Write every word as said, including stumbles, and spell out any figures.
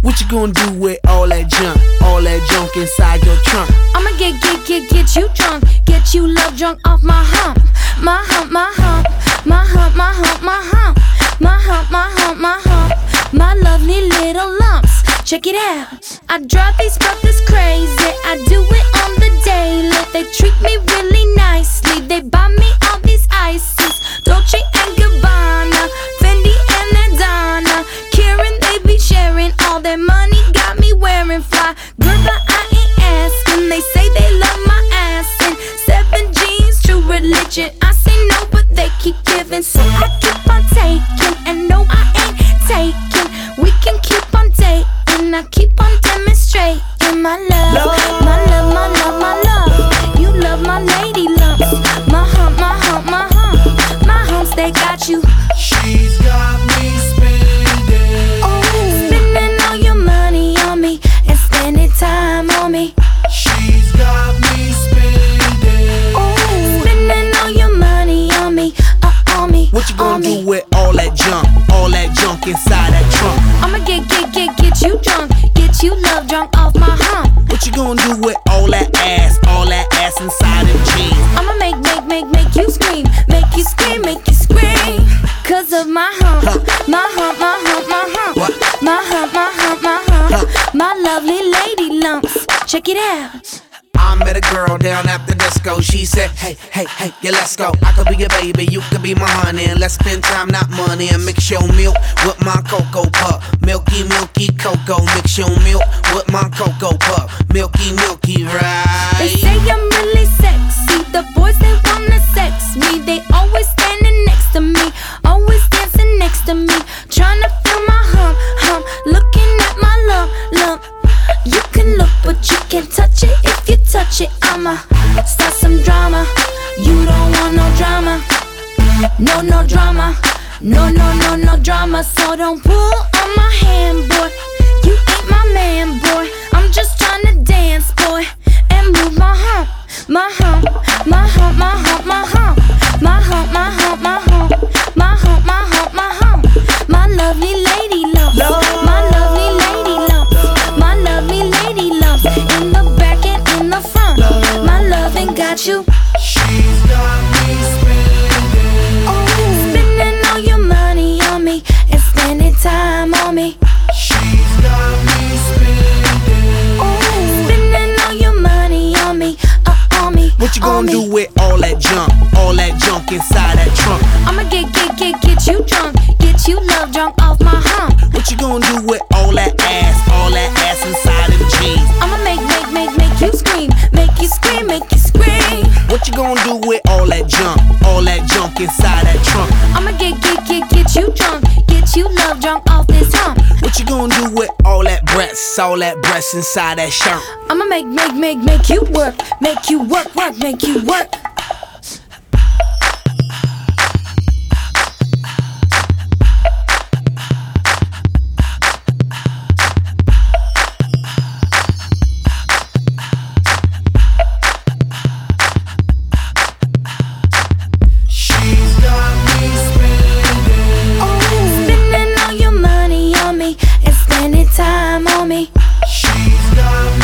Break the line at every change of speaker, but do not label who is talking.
What you gonna do with all that junk? All that junk inside your trunk?
I'ma get, get, get, get you drunk. Get you love drunk off my hump. My hump, my hump. My hump, my hump, my hump. My hump, my hump, my hump. My lovely little lumps. Check it out. I drive these brothers crazy. I do it on the daily. They treat me really nicely. They buy me all these ices. Dolce and Gabbana, Fendi and Adana. Karen, they be sharing all their money. Got me wearing fly. Girl, but I ain't asking. They say they love my ass and seven jeans, true religion. I say no, but they keep giving, so I keep on taking. And no, I ain't taking. We can keep on dating. I keep on demonstrating my love, my love, my love, my love. You love my lady lumps. My hump, my hump, my hump. My humps, they got you.
She's got me spending.
Oh, spending all your money on me and spending time on me.
She's got me spending.
Oh, spending all your money on me, uh, on me.
What you gonna
on
do
me.
with all that junk? All that junk inside that trunk?
I'ma get, get, get, get you drunk. Get you love drunk off my hump.
What you gonna do with all that ass? All that ass inside them jeans?
I'ma make, make, make, make you scream. Make you scream, make you scream. Cause of my hump.
Huh.
My hump, my hump, my hump.
What?
My hump, my hump, my hump.
Huh.
My lovely lady lumps. Check it out.
I met a girl down at the disco. She said, hey, hey, hey, yeah, let's go. I could be your baby, you could be my honey. And let's spend time, not money. And mix your milk with my cocoa puff. Milky, milky cocoa. Mix your milk with my cocoa puff. Milky, milky, right?
They say I'm really sexy. The boys, they wanna sex me. They always standing next to me. Always dancing next to me. Tryna feel my hump, hump. Looking at my lump, lump. You can look, but you can't touch it. If you touch it, I'ma start some drama. You don't want no drama. No, no drama. No, no, no, no drama. So don't pull on my hand, boy. You ain't my man, boy. I'm just tryna dance, boy, and move my hump. My hump, my hump, my hump, my hump. My hump, my hump, my hump. My hump, my hump, my hump. My lovely lady lumps. My lovely lady lumps. My lovely lady lumps. In the back and in the front. My loving got you.
She's got me spending.
Oh, spending all your money on me and spending time on me.
She's got me spending.
Oh, spending all your money on me, uh, on me.
What you
on
gonna
me.
do with all that junk? All that junk inside that trunk?
I'ma get, get, get, get you drunk. Get you love drunk off my hump.
What you gonna do with all that ass? All that ass inside them jeans?
I'ma make, make, make, make you scream. Make you scream, make you scream.
What you gonna do with all that junk? All that junk inside that trunk?
I'ma get, get, get, get you drunk. Get you love drunk off this hump.
What you gonna do with all that breasts? All that breasts inside that shirt?
I'ma make, make, make, make you work. Make you work, work, make you work.
She's got me spending.
Oh, spending all your money on me and spending time on me.
She's got